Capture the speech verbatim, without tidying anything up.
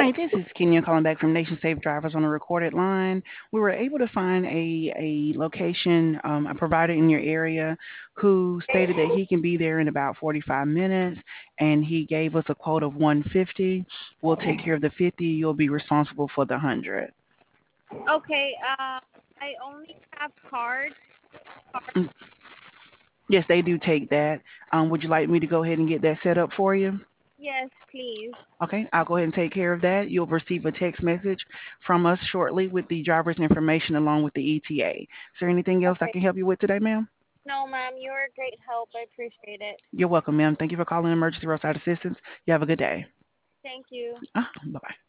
Hi, this is Kenya calling back from Nation Safe Drivers on a recorded line. We were able to find a, a location, um, a provider in your area who stated that he can be there in about forty-five minutes, and he gave us a quote of one hundred fifty. We'll take care of the fifty. You'll be responsible for the one hundred. Okay, uh, I only have cards. Mm, Yes, they do take that. Um, would you like me to go ahead and get that set up for you? Yes, please. Okay, I'll go ahead and take care of that. You'll receive a text message from us shortly with the driver's information along with the E T A. Is there anything else I Okay. can help you with today, ma'am? No, ma'am, you're a great help. I appreciate it. You're welcome, ma'am. Thank you for calling Emergency Roadside Assistance. You have a good day. Thank you. Ah, bye-bye.